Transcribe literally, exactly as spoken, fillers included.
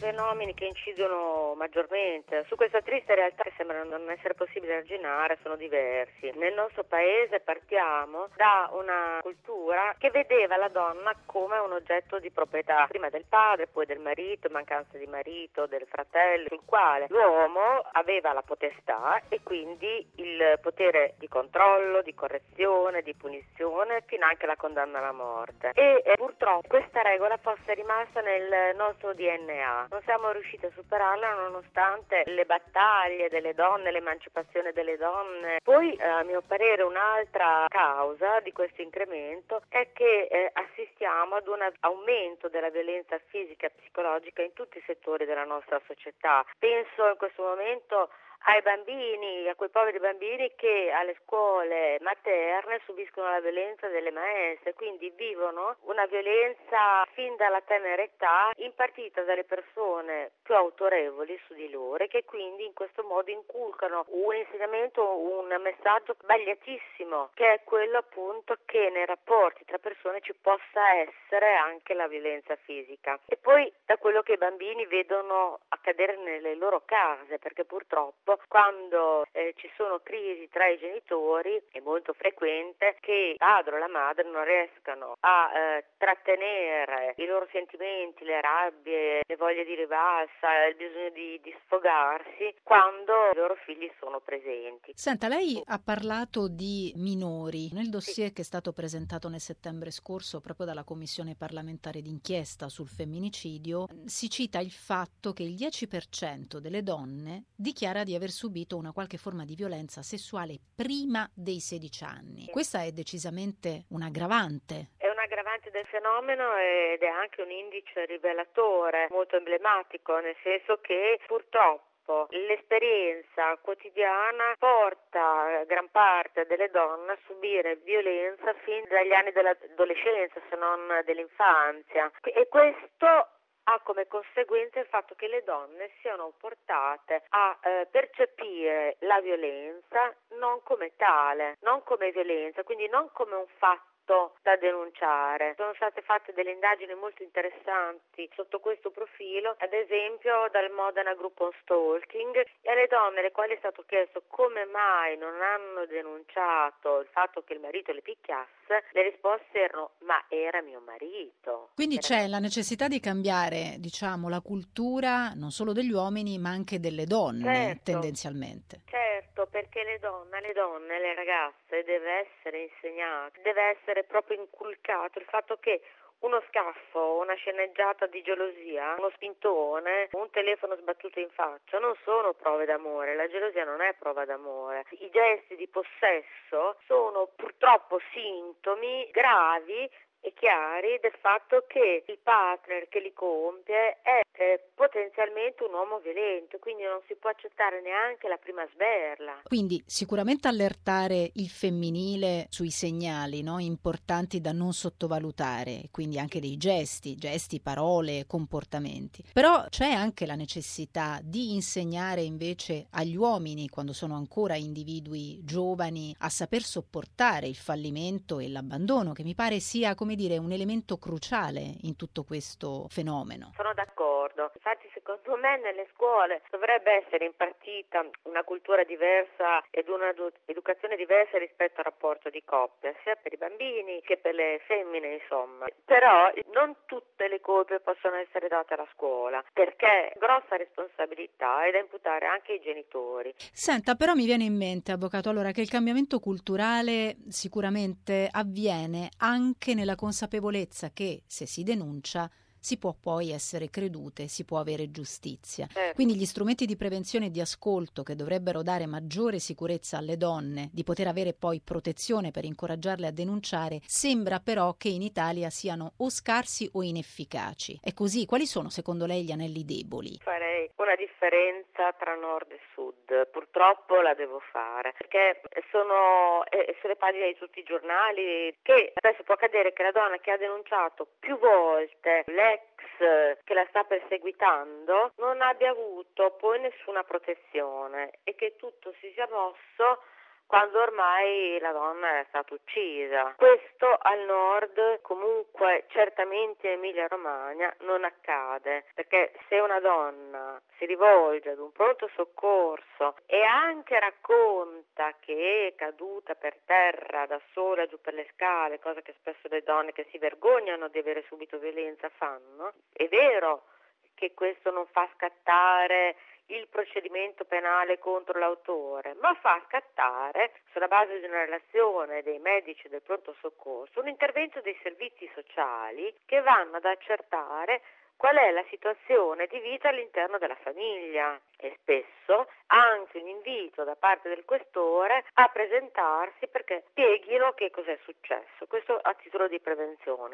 fenomeni che incidono maggiormente su questa triste realtà che sembra non essere possibile arginare sono diversi. Nel nostro paese partiamo da una cultura che vedeva la donna come un oggetto di proprietà, prima del padre, poi del marito, in mancanza di marito, del fratello, sul quale l'uomo aveva la potestà e quindi il potere di controllo, di correzione, di punizione, fino anche la condanna alla morte. E eh, purtroppo questa regola fosse rimasta nel nostro D N A. Non siamo riusciti a superarla nonostante le battaglie delle donne, l'emancipazione delle donne. Poi, eh, a mio parere, un'altra causa di questo incremento è che eh, assistiamo ad un aumento della violenza fisica e psicologica in tutti i settori della nostra società. Penso in questo momento ai bambini, a quei poveri bambini che alle scuole materne subiscono la violenza delle maestre, quindi vivono una violenza fin dalla tenera età impartita dalle persone più autorevoli su di loro e che quindi in questo modo inculcano un insegnamento, un messaggio sbagliatissimo, che è quello appunto che nei rapporti tra persone ci possa essere anche la violenza fisica. E poi da quello che i bambini vedono accadere nelle loro case, perché purtroppo quando eh, ci sono crisi tra i genitori è molto frequente che il padre o la madre non riescano a eh, trattenere i loro sentimenti, le rabbie, le voglie di rivalsa, il bisogno di, di sfogarsi quando i loro figli sono presenti. Senta, lei ha parlato di minori. Nel dossier Sì. che è stato presentato nel settembre scorso proprio dalla Commissione parlamentare d'inchiesta sul femminicidio si cita il fatto che il dieci per cento delle donne dichiara di aver subito una qualche forma di violenza sessuale prima dei sedici anni. Questa è decisamente un'aggravante. È un aggravante del fenomeno ed è anche un indice rivelatore molto emblematico, nel senso che purtroppo l'esperienza quotidiana porta gran parte delle donne a subire violenza fin dagli anni dell'adolescenza, se non dell'infanzia, e questo ha come conseguenza il fatto che le donne siano portate a eh, percepire la violenza non come tale, non come violenza, quindi non come un fatto da denunciare. Sono state fatte delle indagini molto interessanti sotto questo profilo, ad esempio dal Modena Group on Stalking, e alle donne alle quali è stato chiesto come mai non hanno denunciato il fatto che il marito le picchiasse, le risposte erano: ma era mio marito. Quindi era c'è mio... la necessità di cambiare, diciamo, la cultura non solo degli uomini ma anche delle donne, certo, tendenzialmente. Certo, perché le donne, le donne, le ragazze deve essere insegnato, deve essere proprio inculcato il fatto che uno scaffo, una sceneggiata di gelosia, uno spintone, un telefono sbattuto in faccia non sono prove d'amore, la gelosia non è prova d'amore. I gesti di possesso sono purtroppo sintomi gravi e chiari del fatto che il partner che li compie è eh, potenzialmente un uomo violento, quindi non si può accettare neanche la prima sberla. Quindi sicuramente allertare il femminile sui segnali, no, importanti da non sottovalutare, quindi anche dei gesti, gesti, parole, comportamenti. Però c'è anche la necessità di insegnare invece agli uomini, quando sono ancora individui giovani, a saper sopportare il fallimento e l'abbandono, che mi pare sia, come dire, un elemento cruciale in tutto questo fenomeno. Sono d'accordo. Infatti, secondo me nelle scuole dovrebbe essere impartita una cultura diversa ed un'educazione diversa rispetto al rapporto di coppia, sia per i bambini che per le femmine, insomma. Però non tutte le colpe possono essere date alla scuola, perché grossa responsabilità è da imputare anche ai genitori. Senta, però mi viene in mente, avvocato, allora che il cambiamento culturale sicuramente avviene anche nella consapevolezza che se si denuncia si può poi essere credute, si può avere giustizia. Certo. Quindi gli strumenti di prevenzione e di ascolto che dovrebbero dare maggiore sicurezza alle donne, di poter avere poi protezione per incoraggiarle a denunciare, sembra però che in Italia siano o scarsi o inefficaci. È così? Quali sono secondo lei gli anelli deboli? Farei una differenza tra nord e sud, purtroppo la devo fare, perché sono eh, sulle pagine di tutti i giornali che spesso può accadere che la donna che ha denunciato più volte l'ex che la sta perseguitando non abbia avuto poi nessuna protezione e che tutto si sia mosso quando ormai la donna è stata uccisa. Questo al nord, comunque certamente in Emilia-Romagna, non accade, perché se una donna si rivolge ad un pronto soccorso e anche racconta che è caduta per terra da sola giù per le scale, cosa che spesso le donne che si vergognano di avere subito violenza fanno, è vero che questo non fa scattare il procedimento penale contro l'autore, ma fa scattare, sulla base di una relazione dei medici del pronto soccorso, un intervento dei servizi sociali che vanno ad accertare qual è la situazione di vita all'interno della famiglia e spesso anche un invito da parte del questore a presentarsi perché spieghino che cos'è successo, questo a titolo di prevenzione.